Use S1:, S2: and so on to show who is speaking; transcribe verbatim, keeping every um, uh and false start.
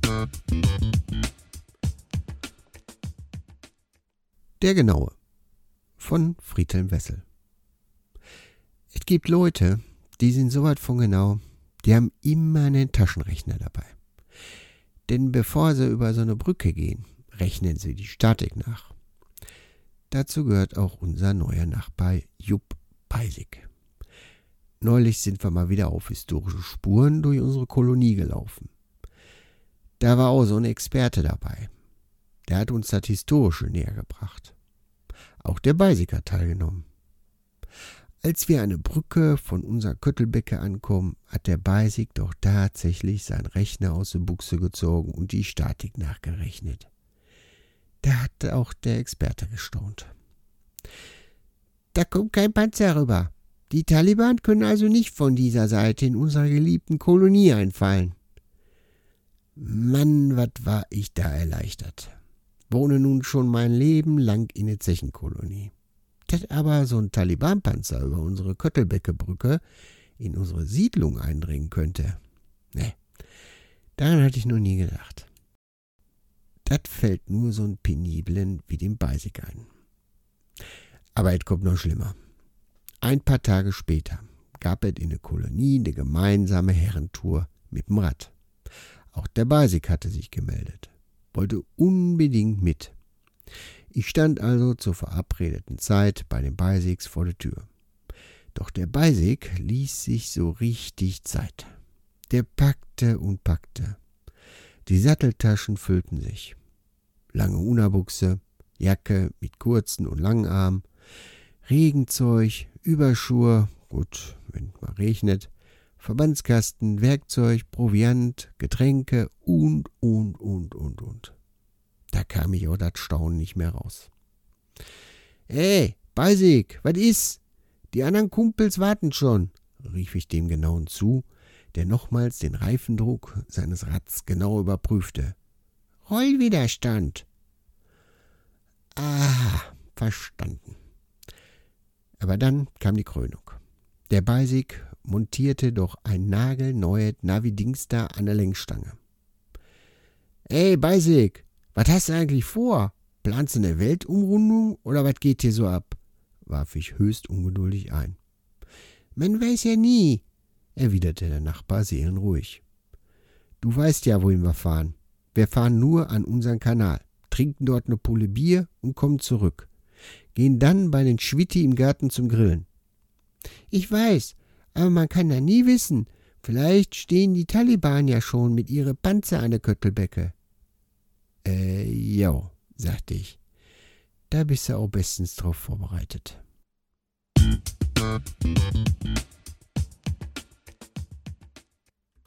S1: Der Genaue von Friedhelm Wessel. Es gibt Leute, die sind so weit von genau, die haben immer einen Taschenrechner dabei. Denn bevor sie über so eine Brücke gehen, rechnen sie die Statik nach. Dazu gehört auch unser neuer Nachbar Jupp Beisig. Neulich sind wir mal wieder auf historische Spuren durch unsere Kolonie gelaufen. Da war auch so ein Experte dabei. Der hat uns das Historische näher gebracht. Auch der Beisig hat teilgenommen. Als wir an eine Brücke von unserer Köttelbecke ankommen, hat der Beisig doch tatsächlich seinen Rechner aus der Buchse gezogen und die Statik nachgerechnet. Da hat auch der Experte gestaunt. Da kommt kein Panzer rüber. Die Taliban können also nicht von dieser Seite in unserer geliebten Kolonie einfallen. Mann, was war ich da erleichtert. Wohne nun schon mein Leben lang in der Zechenkolonie. Dass aber so ein Taliban-Panzer über unsere Köttelbecke-Brücke in unsere Siedlung eindringen könnte. Ne, daran hatte ich noch nie gedacht. Das fällt nur so ein Peniblen wie dem Beisig ein. Aber es kommt noch schlimmer. Ein paar Tage später gab es in der Kolonie eine gemeinsame Herrentour mit dem Rad. Auch der Beisig hatte sich gemeldet, wollte unbedingt mit. Ich stand also zur verabredeten Zeit bei den Beisigs vor der Tür. Doch der Beisig ließ sich so richtig Zeit. Der packte und packte. Die Satteltaschen füllten sich. Lange Unabuchse, Jacke mit kurzen und langen Armen, Regenzeug, Überschuhe, gut, wenn es mal regnet, Verbandskasten, Werkzeug, Proviant, Getränke und, und, und, und, und. Da kam ich auch das Staunen nicht mehr raus. »Ey, Beisig, was ist? Die anderen Kumpels warten schon«, rief ich dem Genauen zu, der nochmals den Reifendruck seines Rads genau überprüfte. »Rollwiderstand.« Ah, verstanden. Aber dann kam die Krönung. Der Beisig montierte doch ein nagelneues Navi-Dings da an der Lenkstange. »Ey, Beisig, was hast du eigentlich vor? Planst du eine Weltumrundung oder was geht hier so ab?« warf ich höchst ungeduldig ein. »Man weiß ja nie«, erwiderte der Nachbar seelenruhig. »Du weißt ja, wohin wir fahren. Wir fahren nur an unseren Kanal, trinken dort eine Pulle Bier und kommen zurück. Gehen dann bei den Schwitti im Garten zum Grillen.« »Ich weiß, aber man kann ja nie wissen. Vielleicht stehen die Taliban ja schon mit ihren Panzer an der Köttelbecke.« »Äh, ja«, sagte ich. »Da bist du auch bestens drauf vorbereitet.«